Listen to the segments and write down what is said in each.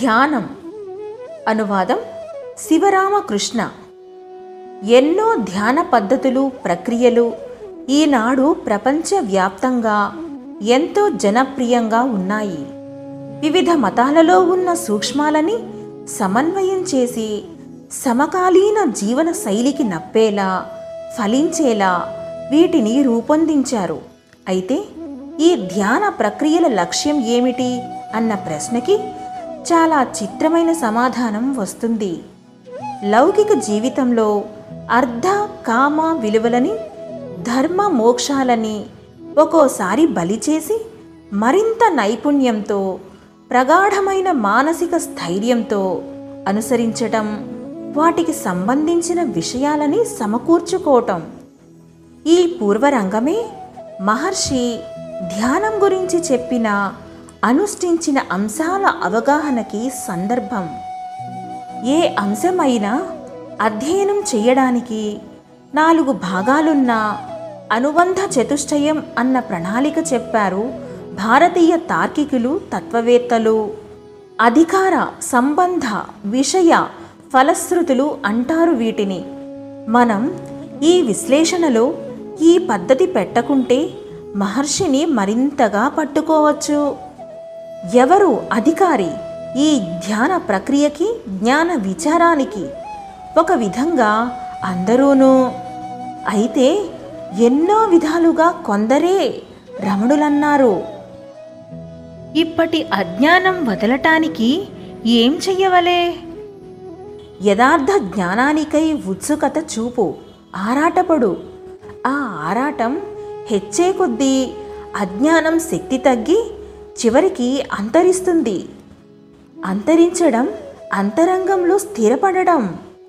ధ్యానం. అనువాదం శివరామకృష్ణ. ఎన్నో ధ్యాన పద్ధతులు, ప్రక్రియలు ఈనాడు ప్రపంచవ్యాప్తంగా ఎంతో జనప్రియంగా ఉన్నాయి. వివిధ మతాలలో ఉన్న సూక్ష్మాలని సమన్వయం చేసి సమకాలీన జీవన శైలికి నప్పేలా, ఫలించేలా వీటిని రూపొందించారు. అయితే ఈ ధ్యాన ప్రక్రియల లక్ష్యం ఏమిటి అన్న ప్రశ్నకి చాలా చిత్రమైన సమాధానం వస్తుంది. లౌకిక జీవితంలో అర్ధ కామ విలువలని, ధర్మ మోక్షాలని ఒక్కోసారి బలి చేసి మరింత నైపుణ్యంతో, ప్రగాఢమైన మానసిక స్థైర్యంతో అనుసరించటం, వాటికి సంబంధించిన విషయాలని సమకూర్చుకోవటం. ఈ పూర్వరంగమే మహర్షి ధ్యానం గురించి చెప్పిన, అనుష్ఠించిన అంశాల అవగాహనకి సందర్భం. ఏ అంశమైనా అధ్యయనం చేయడానికి 4 భాగాలున్న అనుబంధ చతుష్టయం అన్న ప్రణాళిక చెప్పారు భారతీయ తార్కికులు, తత్వవేత్తలు. అధికార, సంబంధ, విషయ, ఫలశ్రుతులు అంటారు వీటిని. మనం ఈ విశ్లేషణలో ఈ పద్ధతి పెట్టకుంటే మహర్షిని మరింతగా పట్టుకోవచ్చు. ఎవరు అధికారి ఈ ధ్యాన ప్రక్రియకి, జ్ఞాన విచారానికి? ఒక విధంగా అందరూనూ. అయితే ఎన్నో విధాలుగా కొందరే రమణులన్నారు. ఇప్పటి అజ్ఞానం వదలటానికి ఏం చెయ్యవలే? యథార్థ జ్ఞానానికై ఉత్సుకత చూపు, ఆరాటపడు. ఆ ఆరాటం హెచ్చే కొద్దీ అజ్ఞానం శక్తి తగ్గి చివరికి అంతరిస్తుంది. అంతరించడం అంతరంగంలో స్థిరపడడం.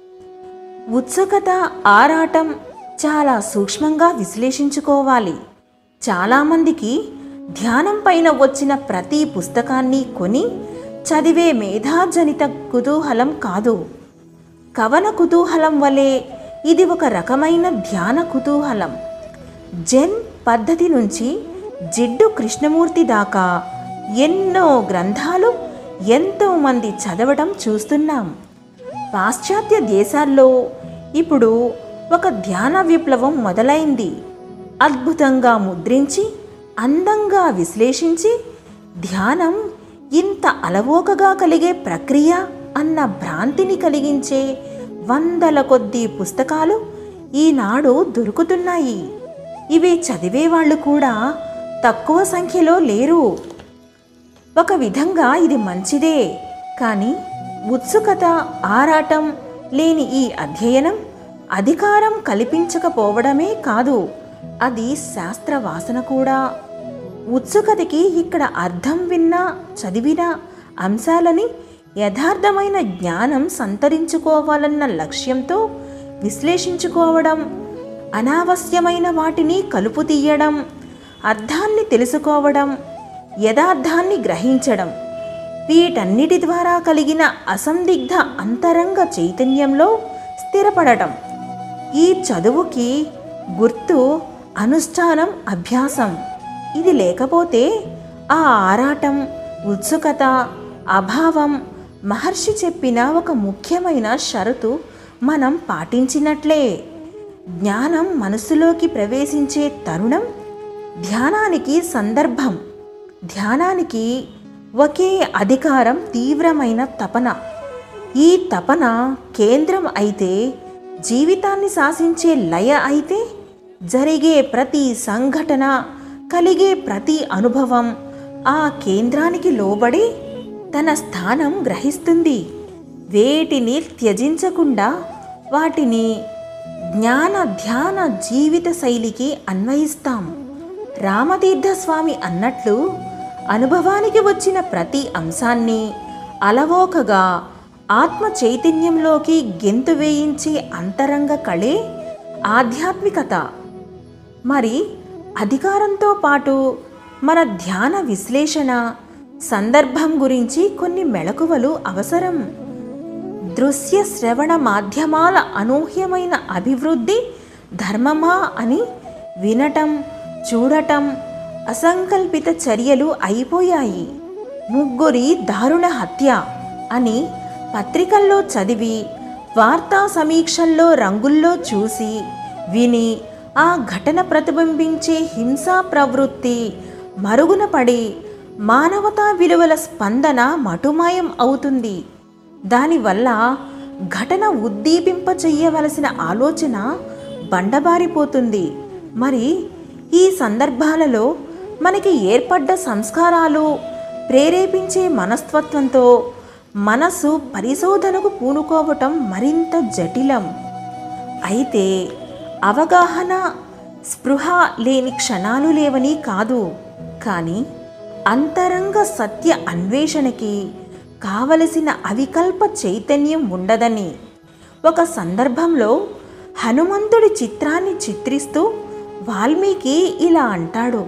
ఉత్సుకత, ఆరాటం చాలా సూక్ష్మంగా విశ్లేషించుకోవాలి. చాలామందికి ధ్యానం పైన వచ్చిన ప్రతి పుస్తకాన్ని కొని చదివే మేధాజనిత కుతూహలం కాదు. కవన కుతూహలం వలె ఇది ఒక రకమైన ధ్యాన కుతూహలం. జెన్ పద్ధతి నుంచి జిడ్డు కృష్ణమూర్తి దాకా ఎన్నో గ్రంథాలు ఎంతోమంది చదవడం చూస్తున్నాం. పాశ్చాత్య దేశాల్లో ఇప్పుడు ఒక ధ్యాన విప్లవం మొదలైంది. అద్భుతంగా ముద్రించి, అందంగా విశ్లేషించి, ధ్యానం ఇంత అలవోకగా కలిగే ప్రక్రియ అన్న భ్రాంతిని కలిగించే వందల కొద్దీ పుస్తకాలు ఈనాడు దొరుకుతున్నాయి. ఇవి చదివేవాళ్ళు కూడా తక్కువ సంఖ్యలో లేరు. ఒక విధంగా ఇది మంచిదే. కానీ ఉత్సుకత, ఆరాటం లేని ఈ అధ్యయనం అధికారం కల్పించకపోవడమే కాదు, అది శాస్త్ర వాసన కూడా. ఉత్సుకతకి ఇక్కడ అర్థం విన్నా, చదివిన అంశాలని యథార్థమైన జ్ఞానం సంతరించుకోవాలన్న లక్ష్యంతో విశ్లేషించుకోవడం, అనావశ్యమైన వాటిని కలుపు తీయడం, అర్థాన్ని తెలుసుకోవడం, యథార్థాన్ని గ్రహించడం, వీటన్నిటి ద్వారా కలిగిన అసందిగ్ధ అంతరంగ చైతన్యంలో స్థిరపడటం. ఈ చదువుకి గుర్తు అనుష్ఠానం, అభ్యాసం. ఇది లేకపోతే ఆ ఆరాటం, ఉత్సుకత, అభావం మహర్షి చెప్పిన ఒక ముఖ్యమైన షరతు మనం పాటించినట్లే. జ్ఞానం మనసులోకి ప్రవేశించే తరుణం ధ్యానానికి సందర్భం. ధ్యానానికి ఒకే అధికారం, తీవ్రమైన తపన. ఈ తపన కేంద్రం అయితే, జీవితాన్ని శాసించే లయ అయితే, జరిగే ప్రతి సంఘటన, కలిగే ప్రతి అనుభవం ఆ కేంద్రానికి లోబడి తన స్థానం గ్రహిస్తుంది. వేటిని త్యజించకుండా వాటిని జ్ఞాన ధ్యాన జీవిత శైలికి అన్వయిస్తాం. రామతీర్థస్వామి అన్నట్లు అనుభవానికి వచ్చిన ప్రతి అంశాన్ని అలవోకగా ఆత్మ చైతన్యంలోకి గెంతు వేయించే అంతరంగ కళే ఆధ్యాత్మికత. మరి అధికారంతో పాటు మన ధ్యాన విశ్లేషణ, సందర్భం గురించి కొన్ని మెళకువలు అవసరం. దృశ్య శ్రవణ మాధ్యమాల అనూహ్యమైన అభివృద్ధి ధర్మమా అని వినటం, చూడటం, అసంకల్పిత చర్యలు అయిపోయాయి. 3 దారుణ హత్య, అని పత్రికల్లో చదివి, వార్తా సమీక్షల్లో రంగుల్లో చూసి విని ఆ ఘటన ప్రతిబింబించే హింసా ప్రవృత్తి మరుగున పడి మానవతా విలువల స్పందన మటుమాయం అవుతుంది. దానివల్ల ఘటన ఉద్దీపింప చెయ్యవలసిన ఆలోచన బండబారిపోతుంది. మరి ఈ సందర్భాలలో మనకి ఏర్పడ్డ సంస్కారాలు ప్రేరేపించే మనస్తత్వంతో మనసు పరిశోధనకు పూనుకోవటం మరింత జటిలం. అయితే అవగాహన, స్పృహ లేని క్షణాలు లేవని కాదు, కానీ అంతరంగ సత్య అన్వేషణకి కావలసిన అవికల్ప చైతన్యం ఉండదని. ఒక సందర్భంలో హనుమంతుడి చిత్రాన్ని చిత్రిస్తూ వాల్మీకి ఇలా అంటాడు: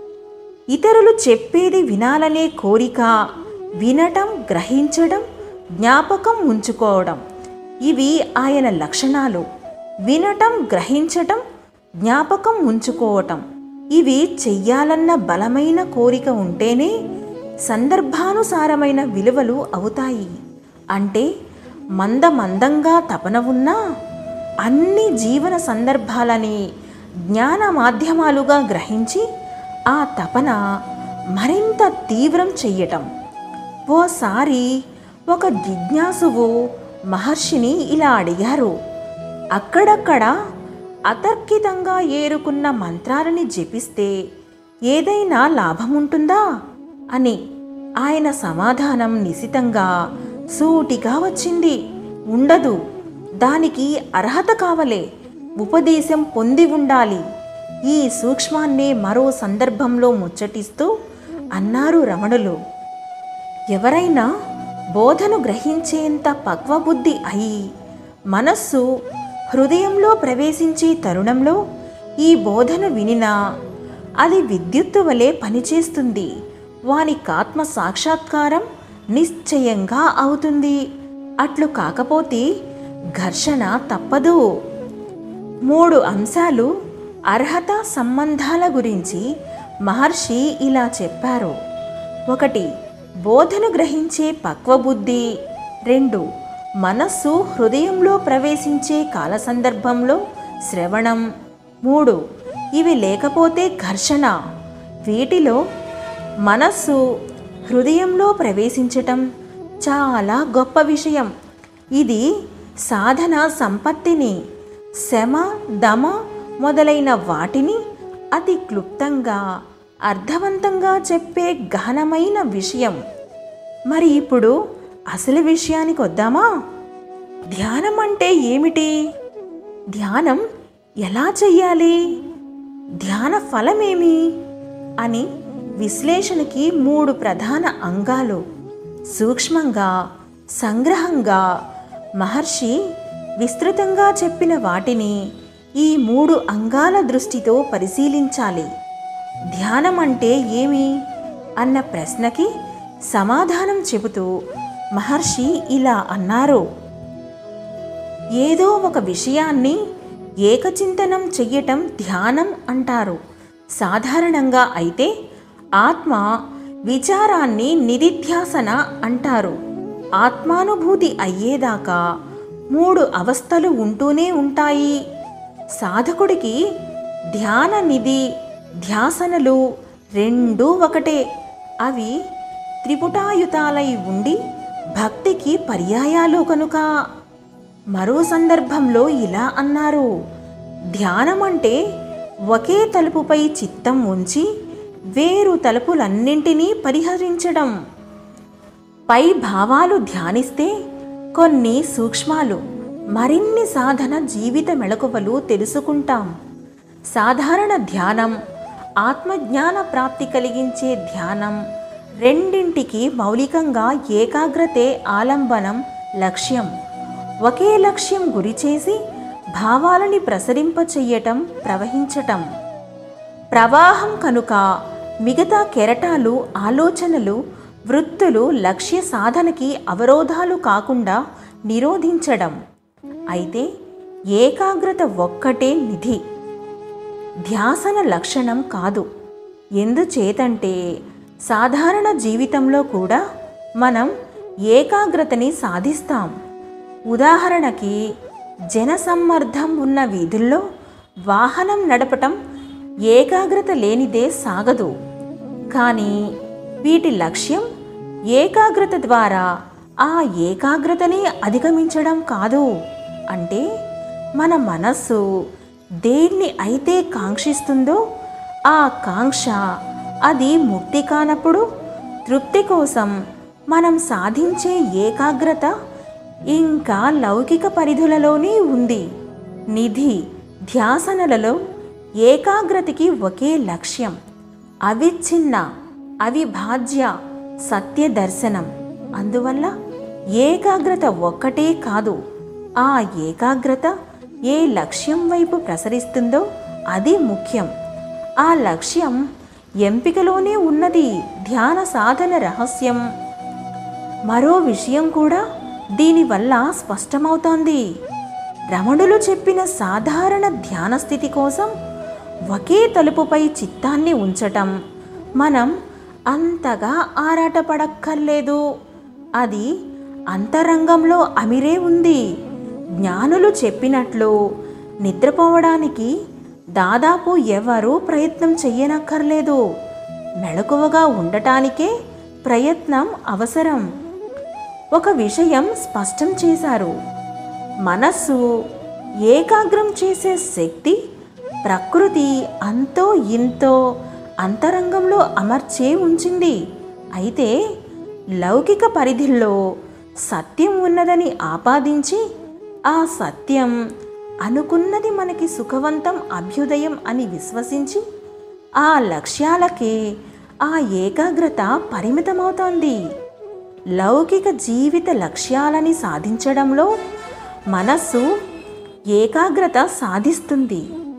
ఇతరులు చెప్పేది వినాలనే కోరిక, వినటం, గ్రహించడం, జ్ఞాపకం ఉంచుకోవడం, ఇవి ఆయన లక్షణాలు. వినటం, గ్రహించటం, జ్ఞాపకం ఉంచుకోవటం, ఇవి చెయ్యాలన్న బలమైన కోరిక ఉంటేనే సందర్భానుసారమైన విలువలు అవుతాయి. అంటే మందంగా తపన ఉన్నా అన్ని జీవన సందర్భాలని జ్ఞాన మాధ్యమాలుగా గ్రహించి ఆ తపన మరింత తీవ్రం చెయ్యటం. ఓసారి ఒక జిజ్ఞాసువు మహర్షిని ఇలా అడిగారు: అక్కడక్కడ అతర్కితంగా ఏరుకున్న మంత్రాలని జపిస్తే ఏదైనా లాభముంటుందా అని. ఆయన సమాధానం నిశితంగా సూటిగా వచ్చింది: ఉండదు. దానికి అర్హత కావలే, ఉపదేశం పొంది ఉండాలి. ఈ సూక్ష్మాన్నే మరో సందర్భంలో ముచ్చటిస్తూ అన్నారు రమణులు: ఎవరైనా బోధను గ్రహించేంత పక్వబుద్ధి అయి మనస్సు హృదయంలో ప్రవేశించే తరుణంలో ఈ బోధను వినినా అది విద్యుత్తు వలె పనిచేస్తుంది. వానికాత్మ సాక్షాత్కారం నిశ్చయంగా అవుతుంది. అట్లు కాకపోతే ఘర్షణ తప్పదు. 3 అంశాలు అర్హత సంబంధాల గురించి మహర్షి ఇలా చెప్పారు: 1. బోధను గ్రహించే పక్వబుద్ధి. 2. మనస్సు హృదయంలో ప్రవేశించే కాల సందర్భంలో శ్రవణం. 3. ఇవి లేకపోతే ఘర్షణ. వీటిలో మనస్సు హృదయంలో ప్రవేశించటం చాలా గొప్ప విషయం. ఇది సాధన సంపత్తిని, శమ, దమ మొదలైన వాటిని అతి క్లుప్తంగా, అర్థవంతంగా చెప్పే గహనమైన విషయం. మరి ఇప్పుడు అసలు విషయానికి వద్దామా? ధ్యానం అంటే ఏమిటి? ధ్యానం ఎలా చెయ్యాలి? ధ్యాన ఫలమేమి అని విశ్లేషణకి 3 ప్రధాన అంగాలు సూక్ష్మంగా, సంగ్రహంగా మహర్షి విస్తృతంగా చెప్పిన వాటిని ఈ 3 అంగాల దృష్టితో పరిశీలించాలి. ధ్యానం అంటే ఏమి అన్న ప్రశ్నకి సమాధానం చెబుతూ మహర్షి ఇలా అన్నారు: ఏదో ఒక విషయాన్ని ఏకచింతనం చెయ్యటం ధ్యానం అంటారు. సాధారణంగా అయితే ఆత్మ విచారాన్ని నిధిధ్యాసన అంటారు. ఆత్మానుభూతి అయ్యేదాకా 3 అవస్థలు ఉంటూనే ఉంటాయి. సాధకుడికి ధ్యాన నిధి, ధ్యాసనలు రెండూ ఒకటే. అవి త్రిపుటాయుతాలై ఉండి భక్తికి పర్యాయాలు కనుక. మరో సందర్భంలో ఇలా అన్నారు: ధ్యానం అంటే ఒకే తలుపుపై చిత్తం ఉంచి వేరు తలుపులన్నింటినీ పరిహరించడం. పై భావాలు ధ్యానిస్తే కొన్ని సూక్ష్మాలు, మరిన్ని సాధన జీవిత మెళకువలు తెలుసుకుంటాం. సాధారణ ధ్యానం, ఆత్మజ్ఞాన ప్రాప్తి కలిగించే ధ్యానం రెండింటికి మౌలికంగా ఏకాగ్రతే ఆలంబనం, లక్ష్యం. ఒకే లక్ష్యం గురిచేసి భావాలని ప్రసరింపచెయ్యటం, ప్రవహించటం. ప్రవాహం కనుక మిగతా కెరటాలు, ఆలోచనలు, వృత్తులు లక్ష్య సాధనకి అవరోధాలు కాకుండా నిరోధించడం. అయితే ఏకాగ్రత ఒక్కటే నిధి, ధ్యాసన లక్షణం కాదు. ఎందుచేతంటే సాధారణ జీవితంలో కూడా మనం ఏకాగ్రతని సాధిస్తాం. ఉదాహరణకి జనసమ్మర్దం ఉన్న వీధుల్లో వాహనం నడపటం ఏకాగ్రత లేనిదే సాగదు. కానీ వీటి లక్ష్యం ఏకాగ్రత ద్వారా ఆ ఏకాగ్రతని అధిగమించడం కాదు. అంటే మన మనస్సు దేన్ని అయితే కాంక్షిస్తుందో ఆ కాంక్ష అది ముక్తి కానప్పుడు తృప్తి కోసం మనం సాధించే ఏకాగ్రత ఇంకా లౌకిక పరిధులలోనే ఉంది. నిధి ధ్యాసనలలో ఏకాగ్రతకి ఒకే లక్ష్యం, అవిచ్ఛిన్న అవిభాజ్య సత్య దర్శనం. అందువల్ల ఏకాగ్రత ఒక్కటే కాదు, ఆ ఏకాగ్రత ఏ లక్ష్యం వైపు ప్రసరిస్తుందో అది ముఖ్యం. ఆ లక్ష్యం ఎంపికలోనే ఉన్నది ధ్యాన సాధన రహస్యం. మరో విషయం కూడా దీనివల్ల స్పష్టమవుతోంది. రమణులు చెప్పిన సాధారణ ధ్యాన స్థితి కోసం ఒకే తలుపుపై చిత్తాన్ని ఉంచటం మనం అంతగా ఆరాటపడక్కర్లేదు. అది అంతరంగంలో అమిరే ఉంది. జ్ఞానులు చెప్పినట్లు నిద్రపోవడానికి దాదాపు ఎవరూ ప్రయత్నం చెయ్యనక్కర్లేదు. మెలకువగా ఉండటానికే ప్రయత్నం అవసరం. ఒక విషయం స్పష్టం చేశారు. మనస్సు ఏకాగ్రం చేసే శక్తి ప్రకృతి అంతో ఇంతో అంతరంగంలో అమర్చే ఉంచింది. అయితే లౌకిక పరిధిలో సత్యం ఉన్నదని ఆపాదించి ఆ సత్యం అనుకున్నది మనకి సుఖవంతం అభ్యుదయం అని విశ్వసించి ఆ లక్ష్యాలకే ఆ ఏకాగ్రత పరిమితమవుతోంది. లౌకిక జీవిత లక్ష్యాలని సాధించడంలో మనస్సు ఏకాగ్రత సాధిస్తుంది.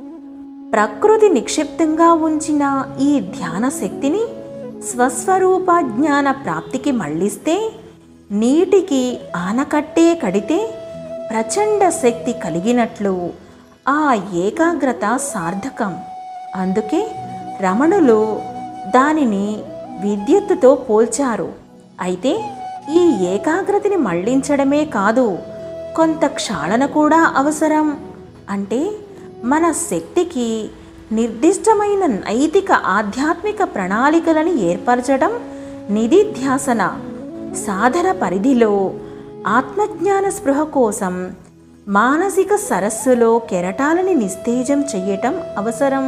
ప్రకృతి నిక్షిప్తంగా ఉంచిన ఈ ధ్యాన శక్తిని స్వస్వరూప జ్ఞాన ప్రాప్తికి మళ్ళిస్తే నీటికి ఆనకట్టే కడితే ప్రచండ శక్తి కలిగినట్లు ఆ ఏకాగ్రత సార్థకం. అందుకే రమణులు దానిని విద్యుత్తుతో పోల్చారు. అయితే ఈ ఏకాగ్రతని మళ్లించడమే కాదు, కొంత క్షాళన కూడా అవసరం. అంటే మన శక్తికి నిర్దిష్టమైన నైతిక ఆధ్యాత్మిక ప్రణాళికలను ఏర్పరచడం నిధిధ్యాసన. సాధన పరిధిలో ఆత్మజ్ఞాన స్పృహ కోసం మానసిక సరస్సులో కెరటాలని నిస్తేజం చెయ్యటం అవసరం.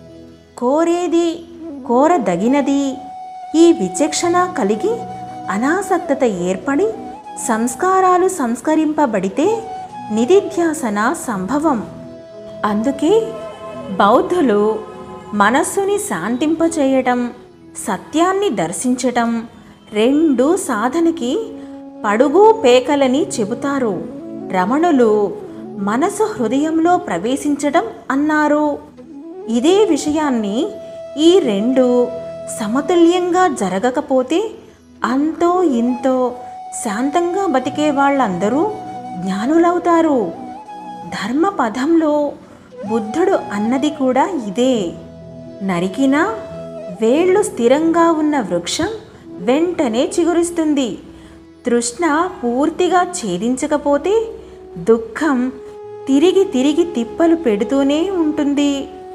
కోరేది కోరదగినది ఈ విచక్షణ కలిగి అనాసక్తత ఏర్పడి సంస్కారాలు సంస్కరింపబడితే నిధిధ్యాసన సంభవం. అందుకే బౌద్ధులు మనస్సుని శాంతింపచేయటం, సత్యాన్ని దర్శించటం రెండు సాధనకి పడుగు పేకలని చెబుతారు. రమణులు మనసు హృదయంలో ప్రవేశించటం అన్నారు. ఇదే విషయాన్ని ఈ రెండు సమతుల్యంగా జరగకపోతే అంతో ఇంతో శాంతంగా బతికే వాళ్ళందరూ జ్ఞానులవుతారు. ధర్మపదంలో బుద్ధుడు అన్నది కూడా ఇదే. నరికినా వేళ్ళు స్థిరంగా ఉన్న వృక్షం వెంటనే చిగురిస్తుంది. తృష్ణ పూర్తిగా ఛేదించకపోతే దుఃఖం తిరిగి తిరిగి తిప్పలు పెడుతూనే ఉంటుంది.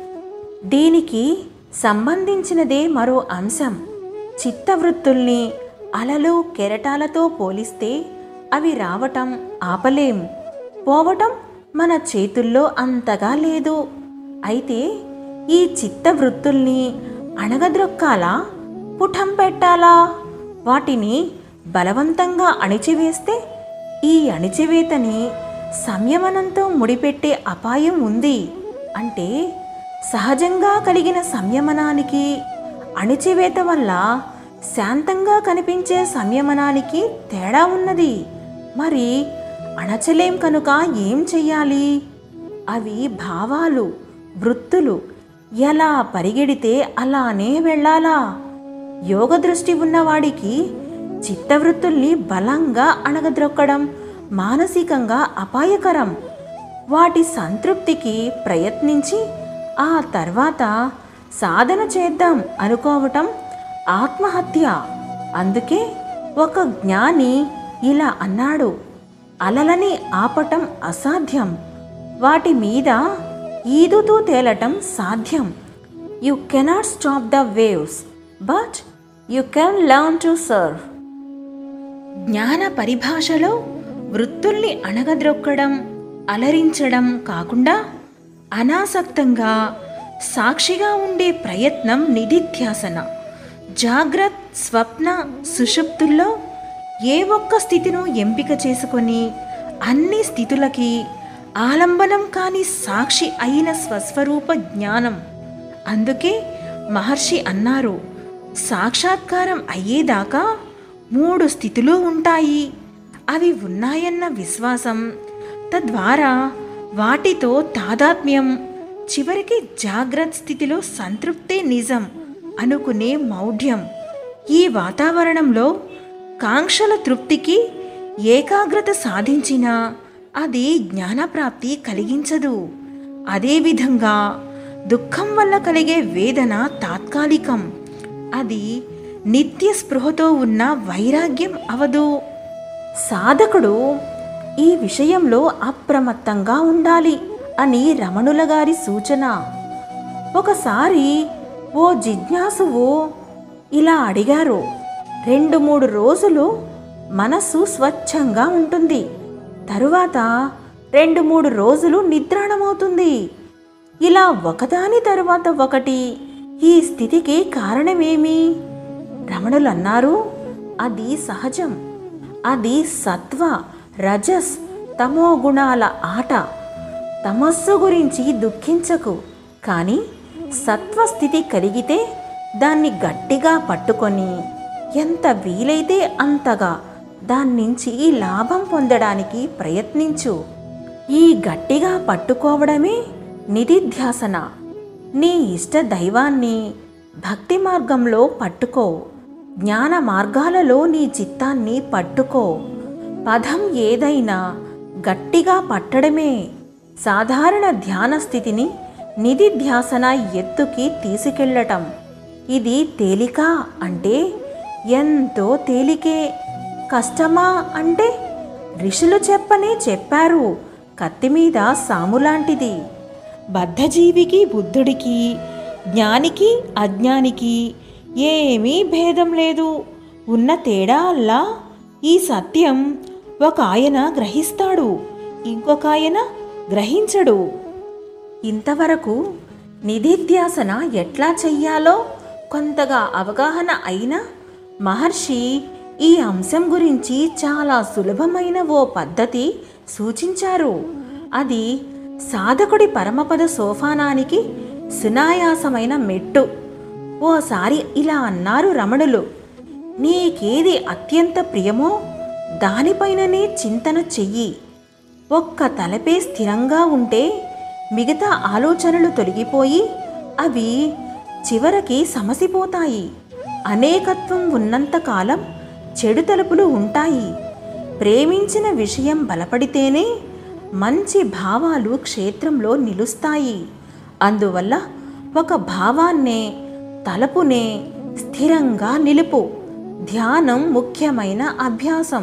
దీనికి సంబంధించినదే మరో అంశం. చిత్తవృత్తుల్ని అలలు కెరటాలతో పోలిస్తే అవి రావటం ఆపలేం, పోవటం మన చేతుల్లో అంతగా లేదు. అయితే ఈ చిత్తవృత్తుల్ని అణగద్రొక్కాలా, పుటం పెట్టాలా? వాటిని బలవంతంగా అణిచివేస్తే ఈ అణిచివేతని సంయమనంతో ముడిపెట్టే అపాయం ఉంది. అంటే సహజంగా కలిగిన సంయమనానికి అణిచివేత వల్ల శాంతంగా కనిపించే సంయమనానికి తేడా ఉన్నది. మరి అణచలేం కనుక ఏం చెయ్యాలి? అవి భావాలు, వృత్తులు ఎలా పరిగెడితే అలానే వెళ్ళాలా? యోగ దృష్టి ఉన్నవాడికి చిత్తవృత్తుల్ని బలంగా అణగద్రొక్కడం మానసికంగా అపాయకరం. వాటి సంతృప్తికి ప్రయత్నించి ఆ తర్వాత సాధన చేద్దాం అనుకోవటం ఆత్మహత్య. అందుకే ఒక జ్ఞాని ఇలా అన్నాడు, అలలని ఆపటం అసాధ్యం, వాటి మీద ఈదుతూ తేలటం సాధ్యం. You cannot stop the waves, but you can learn to serve. జ్ఞాన పరిభాషలో వృత్తుల్ని అణగద్రొక్కడం, అలరించడం కాకుండా అనాసక్తంగా సాక్షిగా ఉండే ప్రయత్నం నిధిధ్యాసన. జాగ్రత్త, స్వప్న, సుషుప్తుల్లో ఏ ఒక్క స్థితిను ఎంపిక చేసుకొని అన్ని స్థితులకి ఆలంబనం కాని సాక్షి అయిన స్వస్వరూప జ్ఞానం. అందుకే మహర్షి అన్నారు, సాక్షాత్కారం అయ్యేదాకా 3 స్థితులు ఉంటాయి. అవి ఉన్నాయన్న విశ్వాసం, తద్వారా వాటితో తాదాత్మ్యం, చివరికి జాగ్రత్త స్థితిలో సంతృప్తే నిజం అనుకునే మౌఢ్యం. ఈ వాతావరణంలో కాంక్షల తృప్తికి ఏకాగ్రత సాధించినా అది జ్ఞానప్రాప్తి కలిగించదు. అదేవిధంగా దుఃఖం వల్ల కలిగే వేదన తాత్కాలికం, అది నిత్య స్పృహతో ఉన్న వైరాగ్యం అవదు. సాధకుడు ఈ విషయంలో అప్రమత్తంగా ఉండాలి అని రమణుల గారి సూచన. ఒకసారి ఓ జిజ్ఞాసువు ఇలా అడిగారు, 2-3 రోజులు మనస్సు స్వచ్ఛంగా ఉంటుంది, తరువాత 2-3 రోజులు నిద్రాణమవుతుంది. ఇలా ఒకదాని తరువాత ఒకటి ఈ స్థితికి కారణమేమి? రమణులు అన్నారు, అది సహజం. అది సత్వ, రజస్, తమో గుణాల ఆట. తమస్సు గురించి దుఃఖించకు, కానీ సత్వస్థితి కలిగితే దాన్ని గట్టిగా పట్టుకొని ఎంత వీలైతే అంతగా దాన్నించి లాభం పొందడానికి ప్రయత్నించు. ఈ గట్టిగా పట్టుకోవడమే నిధిధ్యాసన. నీ ఇష్ట దైవాన్ని భక్తి మార్గంలో పట్టుకో, జ్ఞాన మార్గాలలో నీ చిత్తాన్ని పట్టుకో. పదం ఏదైనా గట్టిగా పట్టడమే. సాధారణ ధ్యాన స్థితిని నిధిధ్యాసన ఎత్తుకి తీసుకెళ్ళటం. ఇది తేలిక అంటే ఎంతో తేలికే, కష్టమా అంటే ఋషులు చెప్పనే చెప్పారు, కత్తిమీద సాములాంటిది. బద్ధజీవికి బుద్ధుడికి, జ్ఞానికి అజ్ఞానికి ఏమీ భేదం లేదు. ఉన్న తేడా అల్లా ఈ సత్యం ఒక ఆయన గ్రహిస్తాడు, ఇంకొక ఆయన గ్రహించడు. ఇంతవరకు నిధిధ్యాసన ఎట్లా చెయ్యాలో కొంతగా అవగాహన అయినా మహర్షి ఈ అంశం గురించి చాలా సులభమైన ఓ పద్ధతి సూచించారు. అది సాధకుడి పరమపద సోపానానికి సునాయాసమైన మెట్టు. ఓసారి ఇలా అన్నారు రమణులు, నీకేది అత్యంత ప్రియమో దానిపైననే చింతన చెయ్యి. ఒక్క తలపే స్థిరంగా ఉంటే మిగతా ఆలోచనలు తొలగిపోయి అవి చివరికి సమసిపోతాయి. అనేకత్వం ఉన్నంతకాలం చెడు తలుపులు ఉంటాయి. ప్రేమించిన విషయం బలపడితేనే మంచి భావాలు క్షేత్రంలో నిలుస్తాయి. అందువల్ల ఒక భావాన్నే, తలపునే స్థిరంగా నిలుపు. ధ్యానం ముఖ్యమైన అభ్యాసం.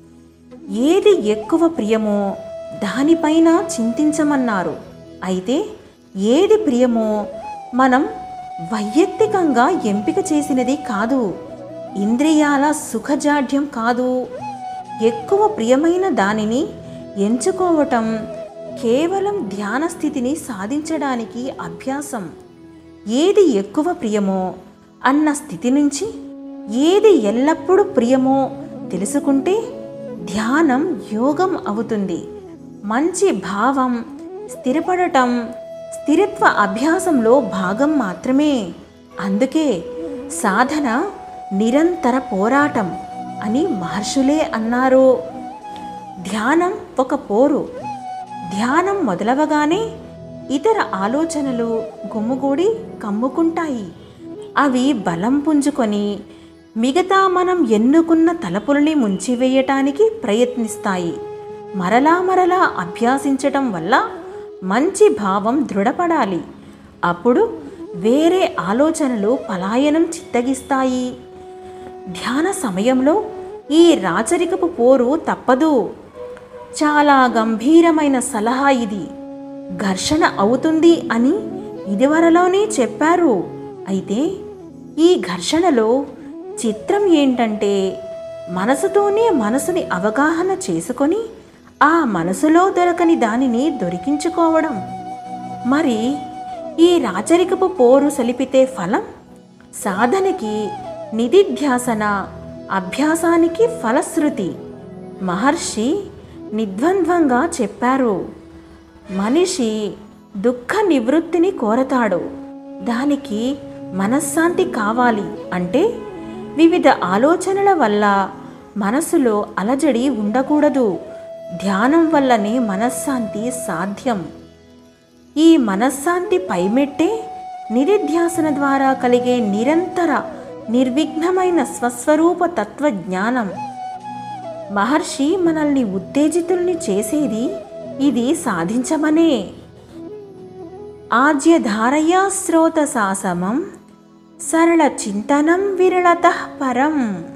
ఏది ఎక్కువ ప్రియమో దానిపైన చింతించమన్నారు. అయితే ఏది ప్రియమో మనం వైయక్తికంగా ఎంపిక చేసినది కాదు, ఇంద్రియాల సుఖజాడ్యం కాదు. ఎక్కువ ప్రియమైన దానిని ఎంచుకోవటం కేవలం ధ్యాన స్థితిని సాధించడానికి అభ్యాసం. ఏది ఎక్కువ ప్రియమో అన్న స్థితి నుంచి ఏది ఎల్లప్పుడూ ప్రియమో తెలుసుకుంటే ధ్యానం యోగం అవుతుంది. మంచి భావం స్థిరపడటం స్థిరత్వ అభ్యాసంలో భాగం మాత్రమే. అందుకే సాధన నిరంతర పోరాటం అని మహర్షులే అన్నారు. ధ్యానం ఒక పోరు. ధ్యానం మొదలవగానే ఇతర ఆలోచనలు గుమ్ముగూడి కమ్ముకుంటాయి. అవి బలం పుంజుకొని మిగతా మనం ఎన్నుకున్న తలపుల్ని ముంచివేయటానికి ప్రయత్నిస్తాయి. మరలా మరలా అభ్యాసించటం వల్ల మంచి భావం దృఢపడాలి. అప్పుడు వేరే ఆలోచనలు పలాయనం చిత్తగిస్తాయి. ధ్యాన సమయంలో ఈ రాచరికపు పోరు తప్పదు. చాలా గంభీరమైన సలహా ఇది. ఘర్షణ అవుతుంది అని ఇదివరలోనే చెప్పారు. అయితే ఈ ఘర్షణలో చిత్రం ఏంటంటే మనసుతోనే మనసుని అవగాహన చేసుకొని ఆ మనసులో దొరకని దానిని దొరికించుకోవడం. మరి ఈ రాచరికపు పోరు సలిపితే ఫలం? సాధనకి నిధిధ్యాసన, అభ్యాసానికి ఫలశ్రుతి. మహర్షి నిర్ద్వంద్వంగా చెప్పారు. మనిషి దుఃఖ నివృత్తిని కోరతాడు. దానికి మనశ్శాంతి కావాలి. అంటే వివిధ ఆలోచనల వల్ల మనసులో అలజడి ఉండకూడదు. ధ్యానం వల్లనే మనశ్శాంతి సాధ్యం. ఈ మనశ్శాంతి పైమెట్టే నిధిధ్యాసన ద్వారా కలిగే నిరంతర నిర్విఘ్నమైన స్వస్వరూప తత్వజ్ఞానం. మహర్షి మనల్ని ఉత్తేజితుల్ని చేసేది ఇది సాధించమనే. ఆజ్యధారయా శ్రోతసాసమం సరళ చింతనం విరళతః పరం.